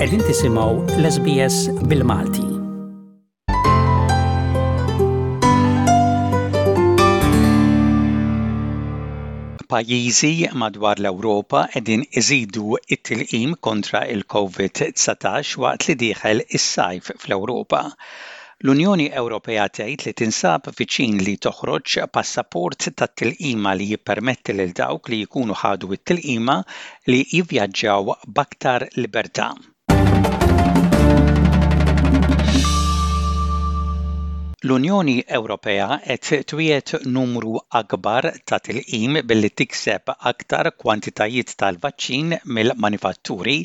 Qegħdin tisimgħu l-SBS bil-Malti. Pajjiżi madwar l-Ewropa qegħdin iżidu t-tilqim kontra il-COVID-19 waqt li dieħel is-sajf fl-Ewropa. L-Unjoni Ewropea tgħid li tinsab viċin li toħroġ passaport tat-tilqima li jippermetti lil dawk li jkunu ħadu t-tilqima li jivvjaġġaw b'aktar libertà. L-Unjoni Ewropea qed twiet numru akbar ta' tilqim billi tikseb aktar kwantitajiet tal-vaċċin mill-manifatturi.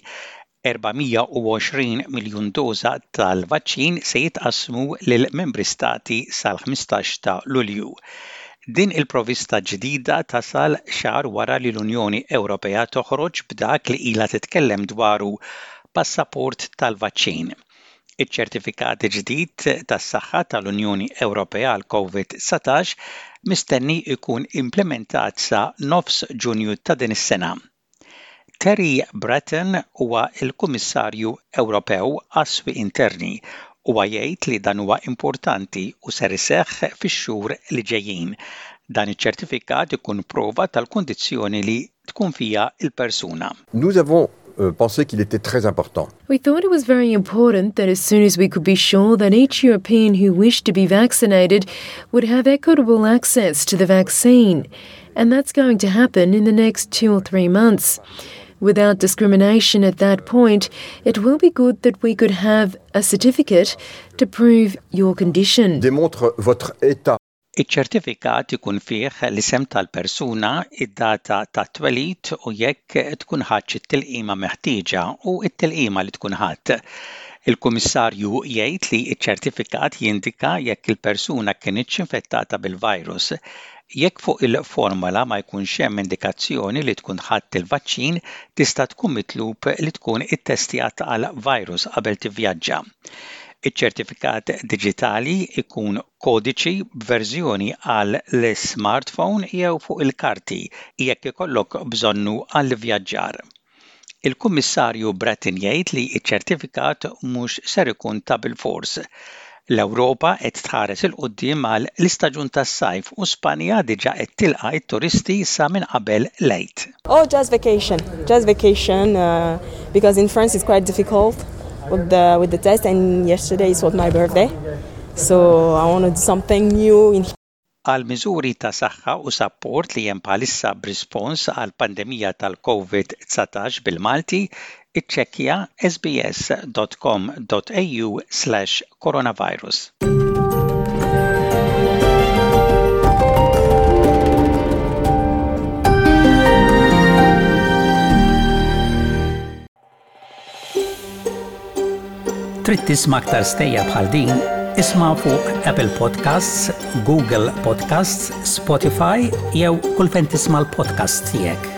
420 miljun doża tal-vaċċin se jitqassmu lil membri stati sal-15 ta' Lulju. Din il-provvista ġdida tasal xahar wara li l-Unjoni Ewropea toħroġ b'dak li ilha titkellem dwaru passaport tal-vaċċin. Iċ-ċertifikat ġdid tas-saħħa tal-Unjoni Ewropea għal COVID-19 mistenni jkun implementat sa nofs Ġunju ta' din is-sena. Terry Breton huwa l-Kummissarju Ewropew għas-Swieq Interni huwa jgħid li dan huwa importanti u ser iseħħ fix-xhur li ġejjin. Dan iċ-ċertifikat ikun prova tal-kundizzjoni li tkun fiha l-persuna. Pensé qu'il était très important. We thought it was very important that as soon as we could be sure that each European who wished to be vaccinated would have equitable access to the vaccine. And that's going to happen in the next 2 or 3 months. Without discrimination at that point, it will be good that we could have a certificate to prove your condition. Démontre votre état. Iċ-ċertifikat ikun fih l-isem tal-persuna, id-data ta' twelid u jekk tkun ħadd it-tilqima meħtieġa u t-tilqima li tkun ħadd. Il-Kummissarju jgħid li ċ-ċertifikat jindika jekk il-persuna kienitx infettata bil-virus. Jekk fuq il-formola ma jkunx hemm indikazzjoni li tkun ħadd il-vaċċin, tista' tkun mitlub li tkun ittestjat għal virus qabel tivvjaġġa. Iċ-ċertifikat diġitali ikun kodiċi b'verżjoni għal l-smartphone jew fuq il-karti jekk ikollok bżonnu għall-vjaġġar. Il-Kummissarju Breton jgħid li ċ-ċertifikat mhux ser ikun ta' bilfors. L-Ewropa qed tħares il quddiem għal l-istaġun tas-sajf u Spanja diġà qed tilqa' t-turisti sa minn qabel lejt. Just vacation, because in France it's quite difficult. With the test, and yesterday was my birthday, so I want to do something new. Għal miżuri ta' saħħa u sapport li hemm bħalissa b'rispons għal pandemija tal-COVID-19 bil-Malti, iċċekkja sbs.com.au/coronavirus. Trid tisma' aktar stejja bħal din, isma' fuq Apple Podcasts, Google Podcasts, Spotify jew kull fejn tisma' l-podcast tiegħek.